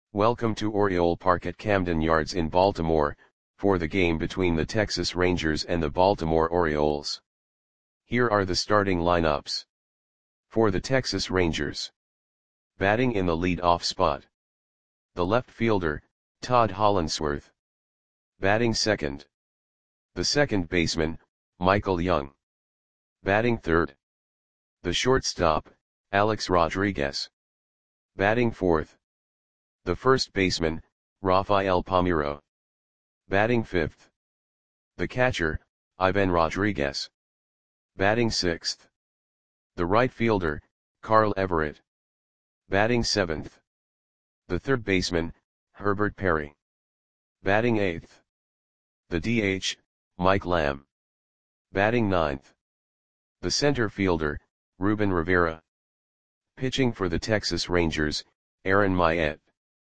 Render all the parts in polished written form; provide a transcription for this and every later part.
Welcome to Oriole Park at Camden Yards in Baltimore, for the game between the Texas Rangers and the Baltimore Orioles. Here are the starting lineups. For the Texas Rangers. Batting in the lead-off spot. The left fielder, Todd Hollandsworth. Batting second. The second baseman, Michael Young. Batting third. The shortstop, Alex Rodriguez. Batting fourth. The first baseman, Rafael Palmeiro. Batting fifth. The catcher, Ivan Rodriguez. Batting sixth. The right fielder, Carl Everett. Batting seventh. The third baseman, Herbert Perry. Batting eighth. The DH, Mike Lamb. Batting ninth. The center fielder, Ruben Rivera. Pitching for the Texas Rangers, Aaron Myatt.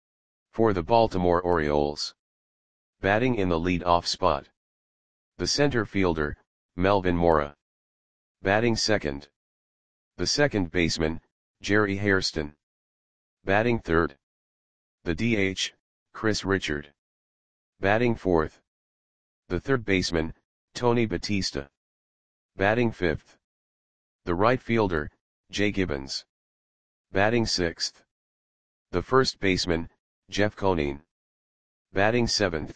For the Baltimore Orioles. Batting in the lead-off spot. The center fielder, Melvin Mora. Batting second. The second baseman, Jerry Hairston. Batting third. The DH, Chris Richard. Batting fourth. The third baseman, Tony Batista. Batting fifth. The right fielder, Jay Gibbons. Batting sixth. The first baseman, Jeff Conine. Batting seventh.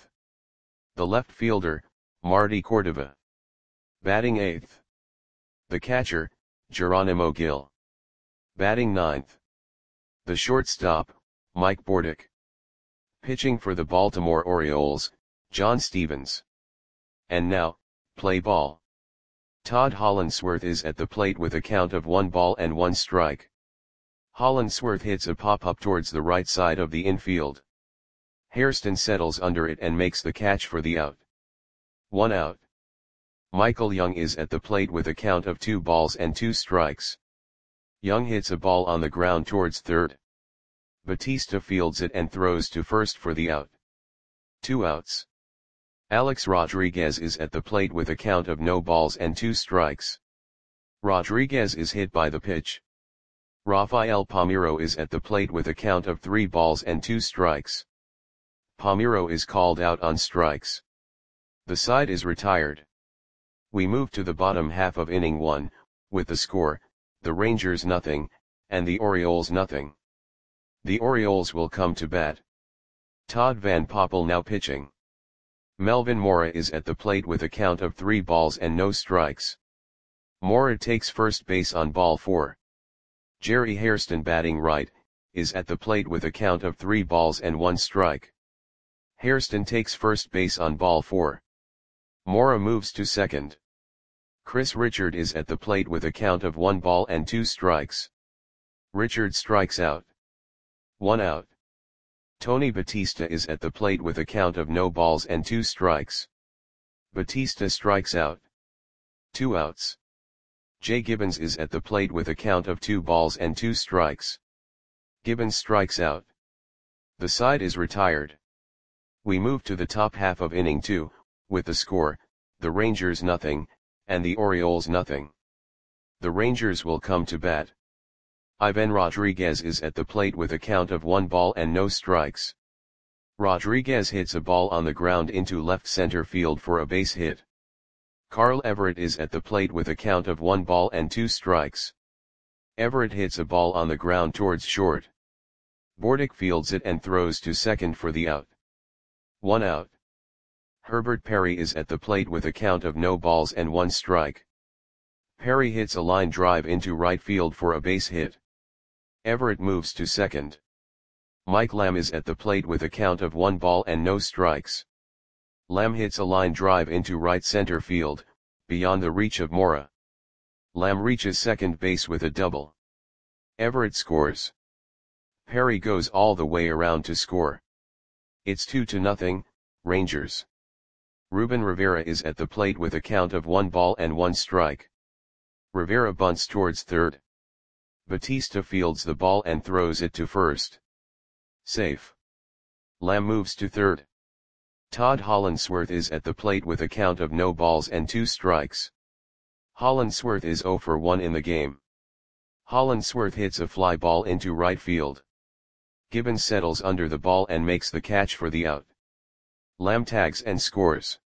The left fielder, Marty Cordova. Batting eighth. The catcher, Geronimo Gil. Batting ninth. The shortstop, Mike Bordick. Pitching for the Baltimore Orioles, John Stevens. And now, play ball. Todd Hollandsworth is at the plate with a count of 1-1 strike. Hollandsworth hits a pop-up towards the right side of the infield. Hairston settles under it and makes the catch for the out. 1 out. Michael Young is at the plate with a count of 2-2 strikes. Young hits a ball on the ground towards third. Batista fields it and throws to first for the out. 2 outs. Alex Rodriguez is at the plate with a count of 0-2 strikes. Rodriguez is hit by the pitch. Rafael Palmeiro is at the plate with a count of 3-2 strikes. Palmeiro is called out on strikes. The side is retired. We move to the bottom half of inning 1, with the score, the Rangers 0, and the Orioles 0. The Orioles will come to bat. Todd Van Poppel now pitching. Melvin Mora is at the plate with a count of 3 balls and no strikes. Mora takes first base on ball 4. Jerry Hairston batting right, is at the plate with a count of 3 balls and 1 strike. Hairston takes first base on ball 4. Mora moves to second. Chris Richard is at the plate with a count of 1-2 strikes. Richard strikes out. 1 out. Tony Batista is at the plate with a count of 0-2 strikes. Batista strikes out. 2 outs. Jay Gibbons is at the plate with a count of 2-2 strikes. Gibbons strikes out. The side is retired. We move to the top half of inning 2, with the score, the Rangers 0, and the Orioles 0. The Rangers will come to bat. Ivan Rodriguez is at the plate with a count of 1 ball and no strikes. Rodriguez hits a ball on the ground into left center field for a base hit. Carl Everett is at the plate with a count of 1-2 strikes. Everett hits a ball on the ground towards short. Bordick fields it and throws to second for the out. 1 out. Herbert Perry is at the plate with a count of 0-1 strike. Perry hits a line drive into right field for a base hit. Everett moves to second. Mike Lamb is at the plate with a count of 1 ball and no strikes. Lamb hits a line drive into right center field, beyond the reach of Mora. Lamb reaches second base with a double. Everett scores. Perry goes all the way around to score. It's 2-0, Rangers. Ruben Rivera is at the plate with a count of 1-1 strike. Rivera bunts towards third. Batista fields the ball and throws it to first. Safe. Lamb moves to third. Todd Hollandsworth is at the plate with a count of 0-2 strikes. Hollandsworth is 0 for 1 in the game. Hollandsworth hits a fly ball into right field. Gibbons settles under the ball and makes the catch for the out. Lamb tags and scores.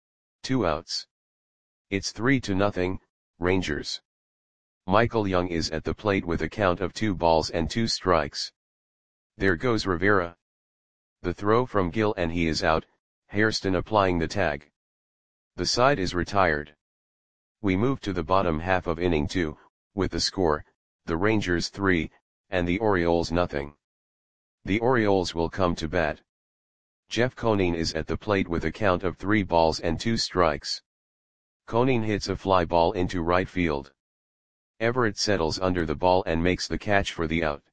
2 outs. It's 3-0, Rangers. Michael Young is at the plate with a count of 2 balls and 2 strikes. There goes Rivera. The throw from Gill and he is out, Hairston applying the tag. The side is retired. We move to the bottom half of inning 2, with the score, the Rangers 3, and the Orioles nothing. The Orioles will come to bat. Jeff Conine is at the plate with a count of 3 balls and 2 strikes. Conine hits a fly ball into right field. Everett settles under the ball and makes the catch for the out.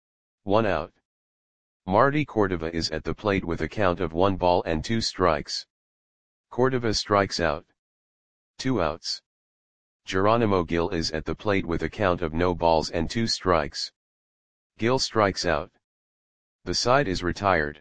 1 out. Marty Cordova is at the plate with a count of 1 ball and 2 strikes. Cordova strikes out. 2 outs. Geronimo Gil is at the plate with a count of no balls and 2 strikes. Gil strikes out. The side is retired.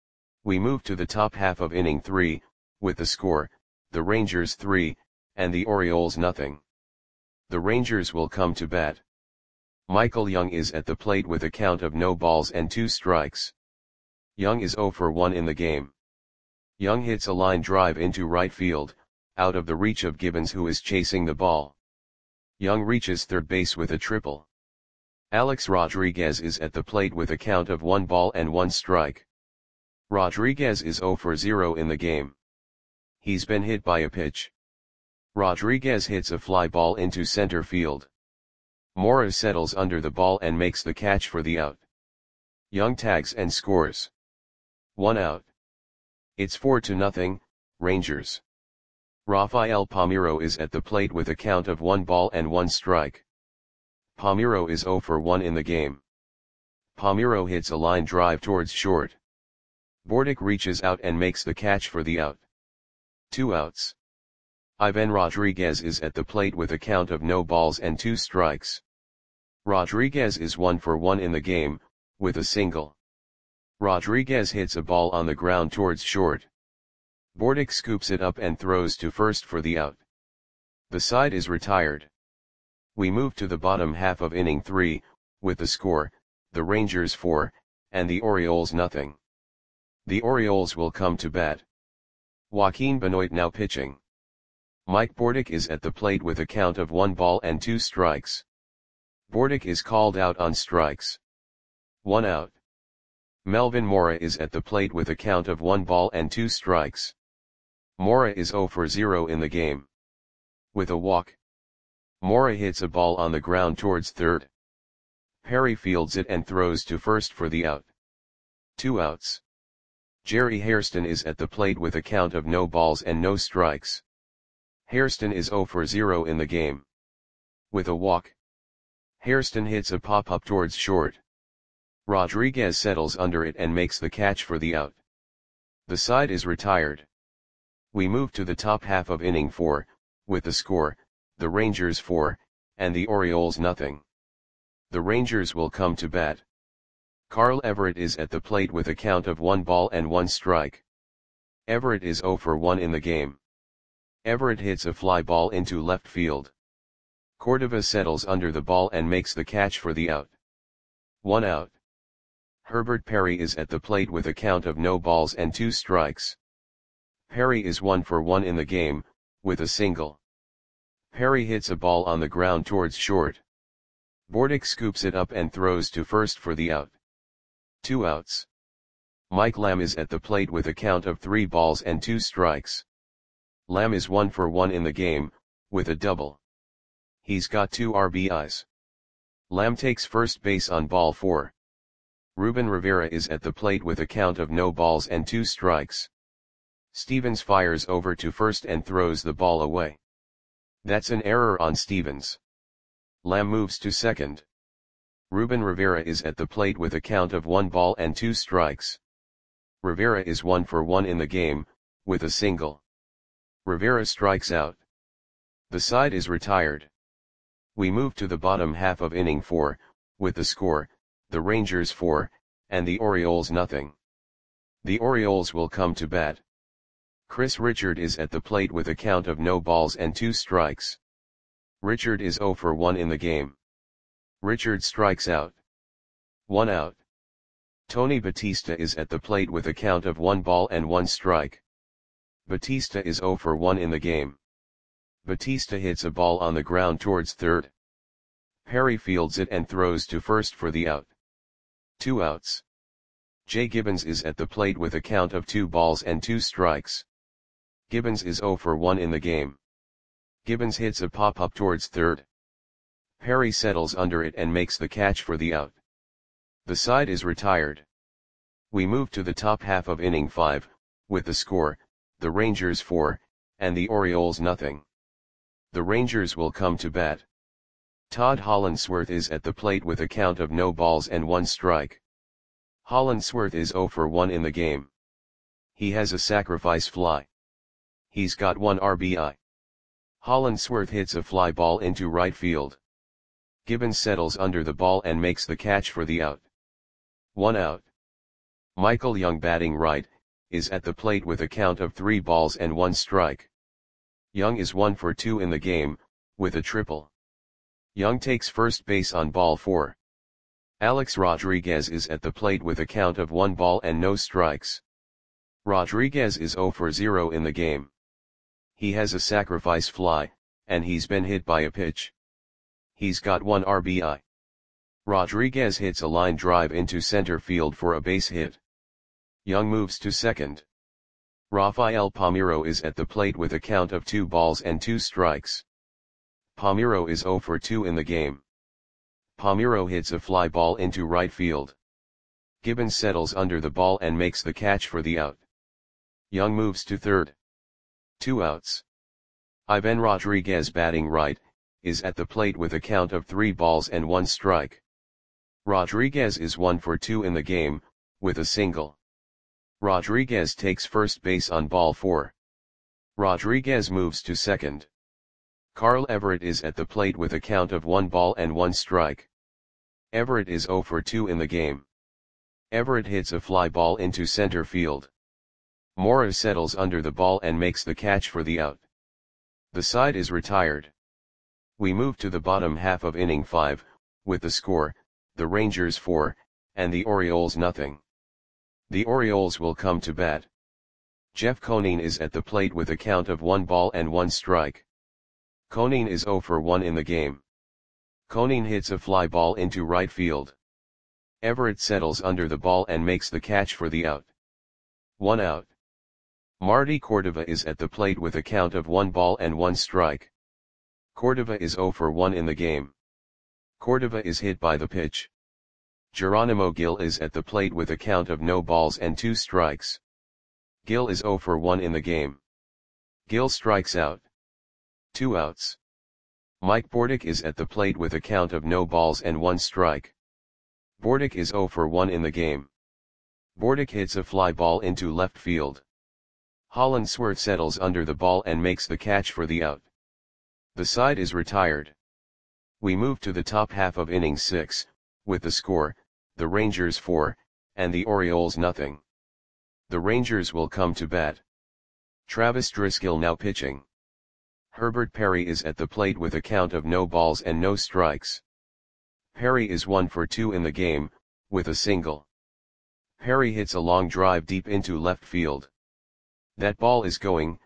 We move to the top half of inning 3, with the score, the Rangers 3, and the Orioles nothing. The Rangers will come to bat. Michael Young is at the plate with a count of no balls and 2 strikes. Young is 0 for 1 in the game. Young hits a line drive into right field, out of the reach of Gibbons who is chasing the ball. Young reaches third base with a triple. Alex Rodriguez is at the plate with a count of 1 ball and 1 strike. Rodriguez is 0 for 0 in the game. He's been hit by a pitch. Rodriguez hits a fly ball into center field. Mora settles under the ball and makes the catch for the out. Young tags and scores. 1 out. It's 4-0, Rangers. Rafael Palmeiro is at the plate with a count of 1 ball and 1 strike. Palmeiro is 0 for 1 in the game. Palmeiro hits a line drive towards short. Bordick reaches out and makes the catch for the out. 2 outs. Ivan Rodriguez is at the plate with a count of no balls and 2 strikes. Rodriguez is 1 for 1 in the game, with a single. Rodriguez hits a ball on the ground towards short. Bordick scoops it up and throws to first for the out. The side is retired. We move to the bottom half of inning 3, with the score, the Rangers 4, and the Orioles nothing. The Orioles will come to bat. Joaquin Benoit now pitching. Mike Bordick is at the plate with a count of 1 ball and 2 strikes. Bordick is called out on strikes. 1 out. Melvin Mora is at the plate with a count of 1 ball and 2 strikes. Mora is 0 for 0 in the game. With a walk. Mora hits a ball on the ground towards third. Perry fields it and throws to first for the out. 2 outs. Jerry Hairston is at the plate with a count of no balls and no strikes. Hairston is 0 for 0 in the game. With a walk. Hairston hits a pop-up towards short. Rodriguez settles under it and makes the catch for the out. The side is retired. We move to the top half of inning 4, with the score, the Rangers 4, and the Orioles nothing. The Rangers will come to bat. Carl Everett is at the plate with a count of 1 ball and 1 strike. Everett is 0 for 1 in the game. Everett hits a fly ball into left field. Cordova settles under the ball and makes the catch for the out. 1 out. Herbert Perry is at the plate with a count of no balls and 2 strikes. Perry is 1 for 1 in the game, with a single. Perry hits a ball on the ground towards short. Bordick scoops it up and throws to first for the out. 2 outs. Mike Lamb is at the plate with a count of 3 balls and 2 strikes. Lamb is 1 for 1 in the game, with a double. He's got 2 RBIs. Lamb takes first base on ball 4. Ruben Rivera is at the plate with a count of no balls and 2 strikes. Stevens fires over to first and throws the ball away. That's an error on Stevens. Lamb moves to second. Ruben Rivera is at the plate with a count of 1 ball and 2 strikes. Rivera is 1 for 1 in the game, with a single. Rivera strikes out. The side is retired. We move to the bottom half of inning 4, with the score, the Rangers 4, and the Orioles nothing. The Orioles will come to bat. Chris Richard is at the plate with a count of no balls and 2 strikes. Richard is 0 for 1 in the game. Richard strikes out. 1 out. Tony Batista is at the plate with a count of 1 ball and 1 strike. Batista is 0 for 1 in the game. Batista hits a ball on the ground towards third. Perry fields it and throws to first for the out. 2 outs. Jay Gibbons is at the plate with a count of 2 balls and 2 strikes. Gibbons is 0 for 1 in the game. Gibbons hits a pop-up towards third. Perry settles under it and makes the catch for the out. The side is retired. We move to the top half of inning 5, with the score, the Rangers 4, and the Orioles nothing. The Rangers will come to bat. Todd Hollandsworth is at the plate with a count of no balls and 1 strike. Hollandsworth is 0 for 1 in the game. He has a sacrifice fly. He's got 1 RBI. Hollandsworth hits a fly ball into right field. Gibbons settles under the ball and makes the catch for the out. 1 out. Michael Young, batting right, is at the plate with a count of 3 balls and 1 strike. Young is 1 for 2 in the game, with a triple. Young takes first base on ball 4. Alex Rodriguez is at the plate with a count of 1 ball and no strikes. Rodriguez is 0 for 0 in the game. He has a sacrifice fly, and he's been hit by a pitch. He's got 1 RBI. Rodriguez hits a line drive into center field for a base hit. Young moves to second. Rafael Palmeiro is at the plate with a count of 2 balls and 2 strikes. Palmeiro is 0 for 2 in the game. Palmeiro hits a fly ball into right field. Gibbons settles under the ball and makes the catch for the out. Young moves to third. 2 outs. Ivan Rodriguez, batting right, is at the plate with a count of 3 balls and 1 strike. Rodriguez is 1 for 2 in the game, with a single. Rodriguez takes first base on ball 4. Rodriguez moves to second. Carl Everett is at the plate with a count of 1 ball and 1 strike. Everett is 0 for 2 in the game. Everett hits a fly ball into center field. Mora settles under the ball and makes the catch for the out. The side is retired. We move to the bottom half of inning 5, with the score, the Rangers 4, and the Orioles nothing. The Orioles will come to bat. Jeff Conine is at the plate with a count of 1 ball and 1 strike. Conine is 0 for 1 in the game. Conine hits a fly ball into right field. Everett settles under the ball and makes the catch for the out. 1 out. Marty Cordova is at the plate with a count of 1 ball and 1 strike. Cordova is 0 for 1 in the game. Cordova is hit by the pitch. Geronimo Gil is at the plate with a count of no balls and 2 strikes. Gil is 0 for 1 in the game. Gil strikes out. 2 outs. Mike Bordick is at the plate with a count of no balls and 1 strike. Bordick is 0 for 1 in the game. Bordick hits a fly ball into left field. Hollandsworth settles under the ball and makes the catch for the out. The side is retired. We move to the top half of inning 6, with the score, the Rangers 4, and the Orioles nothing. The Rangers will come to bat. Travis Driscoll now pitching. Herbert Perry is at the plate with a count of no balls and no strikes. Perry is 1 for 2 in the game, with a single. Perry hits a long drive deep into left field. That ball is gone.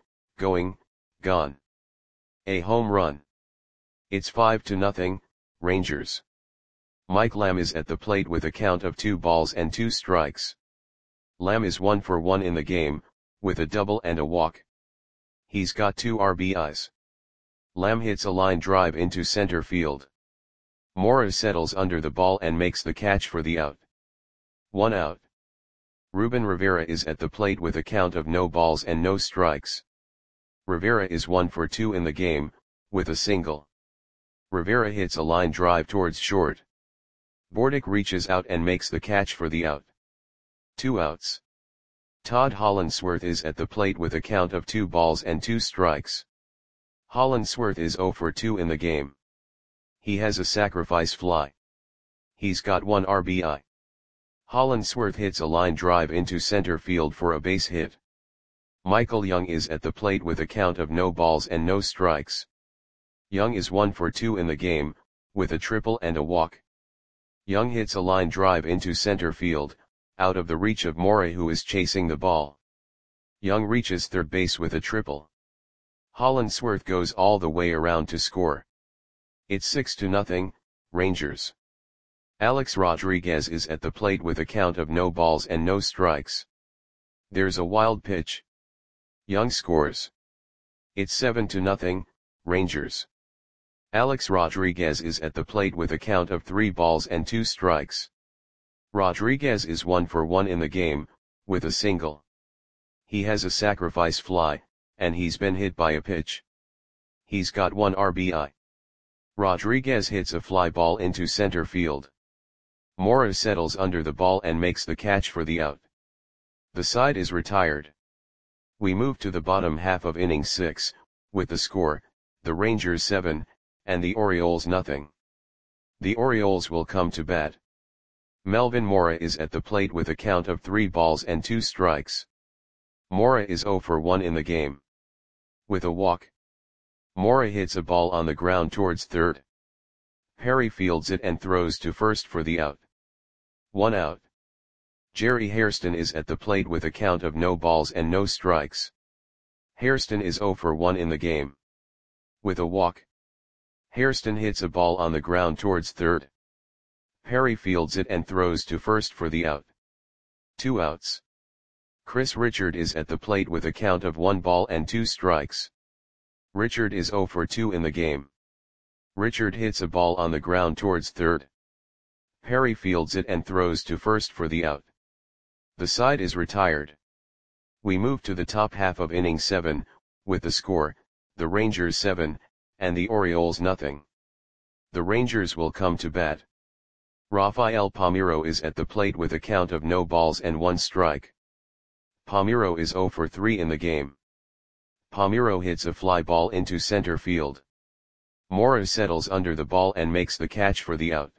A home run. It's 5-0, Rangers. Mike Lamb is at the plate with a count of 2 balls and 2 strikes. Lamb is 1 for 1 in the game, with a double and a walk. He's got 2 RBIs. Lamb hits a line drive into center field. Mora settles under the ball and makes the catch for the out. 1 out. Ruben Rivera is at the plate with a count of no balls and no strikes. Rivera is 1 for 2 in the game, with a single. Rivera hits a line drive towards short. Bordick reaches out and makes the catch for the out. 2 outs. Todd Hollandsworth is at the plate with a count of 2 balls and 2 strikes. Hollandsworth is 0 for 2 in the game. He has a sacrifice fly. He's got 1 RBI. Hollandsworth hits a line drive into center field for a base hit. Michael Young is at the plate with a count of no balls and no strikes. Young is 1 for 2 in the game, with a triple and a walk. Young hits a line drive into center field, out of the reach of Mora, who is chasing the ball. Young reaches third base with a triple. Hollandsworth goes all the way around to score. It's 6-0, Rangers. Alex Rodriguez is at the plate with a count of no balls and no strikes. There's a wild pitch. Young scores. It's 7-0, Rangers. Alex Rodriguez is at the plate with a count of 3 balls and 2 strikes. Rodriguez is 1 for 1 in the game, with a single. He has a sacrifice fly, and he's been hit by a pitch. He's got 1 RBI. Rodriguez hits a fly ball into center field. Mora settles under the ball and makes the catch for the out. The side is retired. We move to the bottom half of inning 6, with the score, the Rangers 7, and the Orioles nothing. The Orioles will come to bat. Melvin Mora is at the plate with a count of 3 balls and 2 strikes. Mora is 0 for 1 in the game. With a walk. Mora hits a ball on the ground towards third. Perry fields it and throws to first for the out. 1 out. Jerry Hairston is at the plate with a count of no balls and no strikes. Hairston is 0 for 1 in the game. With a walk. Hairston hits a ball on the ground towards third. Perry fields it and throws to first for the out. 2 outs. Chris Richard is at the plate with a count of 1 ball and 2 strikes. Richard is 0 for 2 in the game. Richard hits a ball on the ground towards third. Perry fields it and throws to first for the out. The side is retired. We move to the top half of inning 7, with the score, the Rangers 7, and the Orioles nothing. The Rangers will come to bat. Rafael Palmeiro is at the plate with a count of no balls and 1 strike. Palmeiro is 0 for 3 in the game. Palmeiro hits a fly ball into center field. Mora settles under the ball and makes the catch for the out.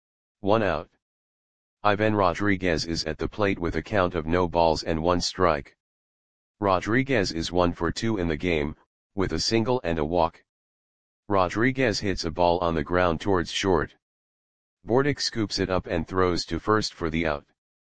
1 out. Ivan Rodriguez is at the plate with a count of no balls and 1 strike. Rodriguez is 1 for 2 in the game, with a single and a walk. Rodriguez hits a ball on the ground towards short. Bordick scoops it up and throws to first for the out.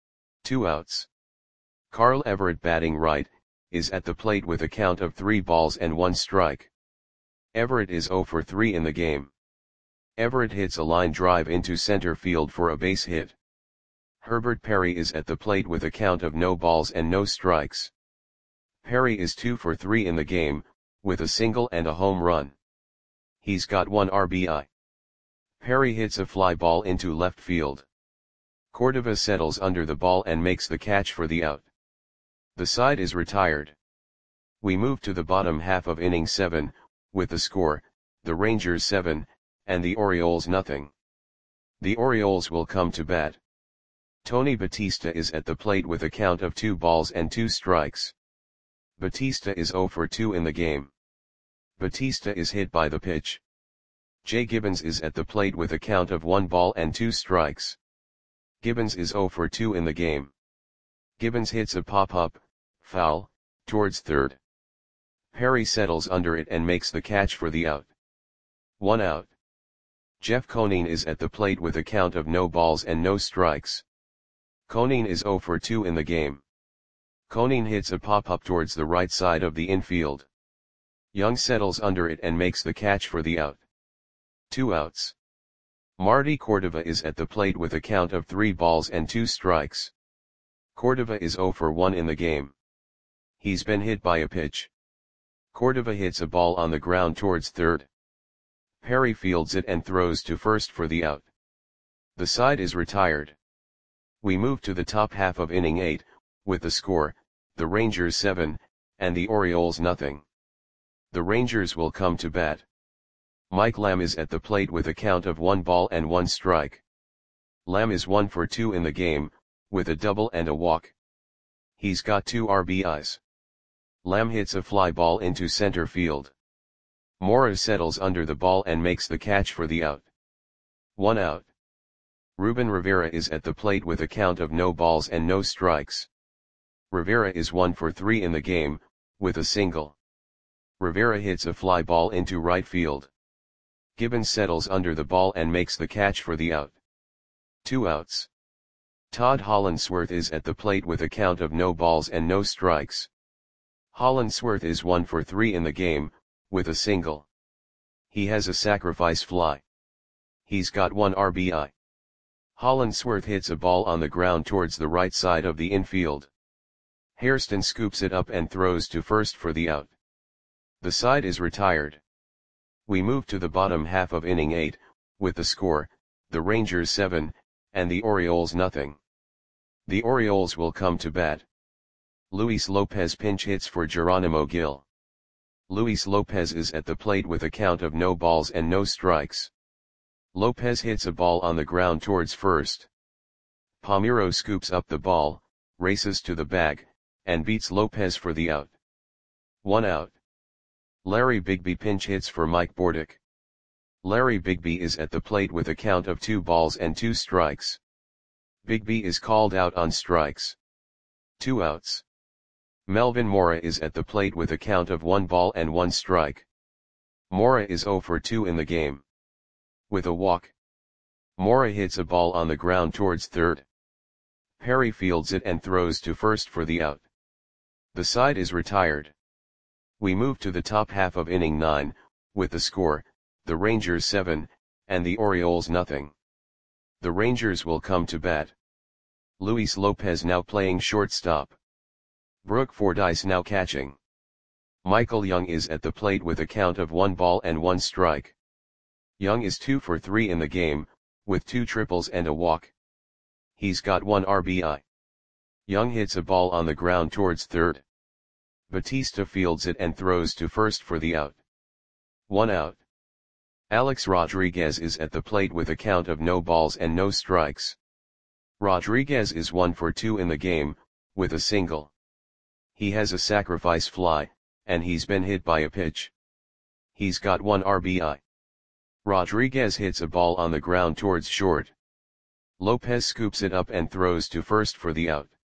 2 outs. Carl Everett, batting right, is at the plate with a count of 3 balls and 1 strike. Everett is 0 for 3 in the game. Everett hits a line drive into center field for a base hit. Herbert Perry is at the plate with a count of no balls and no strikes. Perry is 2 for 3 in the game, with a single and a home run. He's got 1 RBI. Perry hits a fly ball into left field. Cordova settles under the ball and makes the catch for the out. The side is retired. We move to the bottom half of inning 7, with the score, the Rangers 7, and the Orioles nothing. The Orioles will come to bat. Tony Batista is at the plate with a count of 2 balls and 2 strikes. Batista is 0 for 2 in the game. Batista is hit by the pitch. Jay Gibbons is at the plate with a count of 1 ball and 2 strikes. Gibbons is 0 for 2 in the game. Gibbons hits a pop-up, foul, towards third. Perry settles under it and makes the catch for the out. 1 out. Jeff Conine is at the plate with a count of no balls and no strikes. Conine is 0 for 2 in the game. Conine hits a pop-up towards the right side of the infield. Young settles under it and makes the catch for the out. 2 outs. Marty Cordova is at the plate with a count of 3 balls and 2 strikes. Cordova is 0 for 1 in the game. He's been hit by a pitch. Cordova hits a ball on the ground towards third. Perry fields it and throws to first for the out. The side is retired. We move to the top half of inning 8, with the score, the Rangers 7, and the Orioles nothing. The Rangers will come to bat. Mike Lamb is at the plate with a count of 1 ball and 1 strike. Lamb is 1 for 2 in the game, with a double and a walk. He's got 2 RBIs. Lamb hits a fly ball into center field. Mora settles under the ball and makes the catch for the out. 1 out. Ruben Rivera is at the plate with a count of no balls and no strikes. Rivera is 1 for 3 in the game, with a single. Rivera hits a fly ball into right field. Gibbons settles under the ball and makes the catch for the out. 2 outs. Todd Hollandsworth is at the plate with a count of no balls and no strikes. Hollandsworth is 1 for 3 in the game, with a single. He has a sacrifice fly. He's got 1 RBI. Hollandsworth hits a ball on the ground towards the right side of the infield. Hairston scoops it up and throws to first for the out. The side is retired. We move to the bottom half of inning 8, with the score, the Rangers 7, and the Orioles nothing. The Orioles will come to bat. Luis Lopez pinch hits for Geronimo Gil. Luis Lopez is at the plate with a count of no balls and no strikes. Lopez hits a ball on the ground towards first. Palmeiro scoops up the ball, races to the bag, and beats Lopez for the out. 1 out. Larry Bigby pinch hits for Mike Bordick. Larry Bigby is at the plate with a count of 2 balls and 2 strikes. Bigby is called out on strikes. 2 outs. Melvin Mora is at the plate with a count of 1 ball and 1 strike. Mora is 0 for 2 in the game. With a walk. Mora hits a ball on the ground towards third. Perry fields it and throws to first for the out. The side is retired. We move to the top half of inning 9, with the score, the Rangers 7, and the Orioles nothing. The Rangers will come to bat. Luis Lopez now playing shortstop. Brooke Fordyce now catching. Michael Young is at the plate with a count of 1 ball and 1 strike. Young is 2 for 3 in the game, with 2 triples and a walk. He's got 1 RBI. Young hits a ball on the ground towards third. Batista fields it and throws to first for the out. 1 out. Alex Rodriguez is at the plate with a count of no balls and no strikes. Rodriguez is 1 for 2 in the game, with a single. He has a sacrifice fly, and he's been hit by a pitch. He's got 1 RBI. Rodriguez hits a ball on the ground towards short. Lopez scoops it up and throws to first for the out.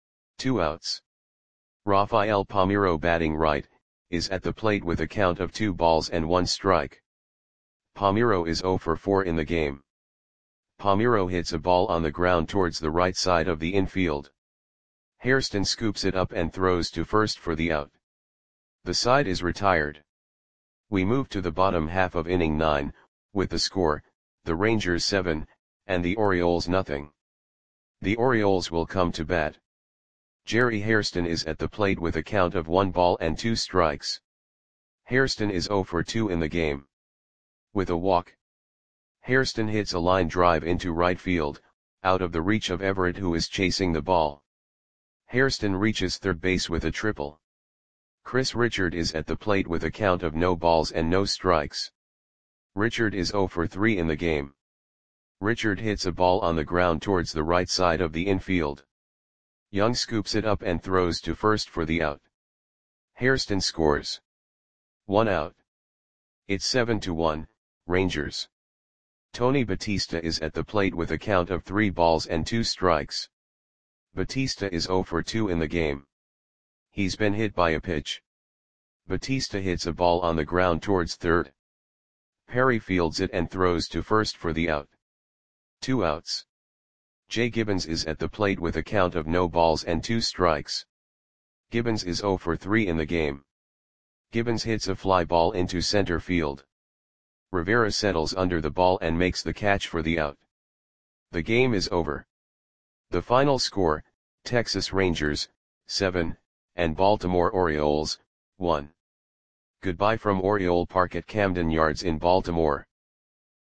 2 outs. Rafael Palmeiro batting right, is at the plate with a count of 2 balls and 1 strike. Palmeiro is 0 for 4 in the game. Palmeiro hits a ball on the ground towards the right side of the infield. Hairston scoops it up and throws to first for the out. The side is retired. We move to the bottom half of inning 9, with the score, the Rangers 7, and the Orioles nothing. The Orioles will come to bat. Jerry Hairston is at the plate with a count of 1 ball and 2 strikes. Hairston is 0 for 2 in the game. With a walk. Hairston hits a line drive into right field, out of the reach of Everett who is chasing the ball. Hairston reaches third base with a triple. Chris Richard is at the plate with a count of no balls and no strikes. Richard is 0 for 3 in the game. Richard hits a ball on the ground towards the right side of the infield. Young scoops it up and throws to first for the out. Hairston scores. 1 out. It's 7-1, Rangers. Tony Batista is at the plate with a count of 3 balls and 2 strikes. Batista is 0 for 2 in the game. He's been hit by a pitch. Batista hits a ball on the ground towards third. Perry fields it and throws to first for the out. 2 outs. Jay Gibbons is at the plate with a count of no balls and 2 strikes. Gibbons is 0 for 3 in the game. Gibbons hits a fly ball into center field. Rivera settles under the ball and makes the catch for the out. The game is over. The final score, Texas Rangers, 7, and Baltimore Orioles, 1. Goodbye from Oriole Park at Camden Yards in Baltimore.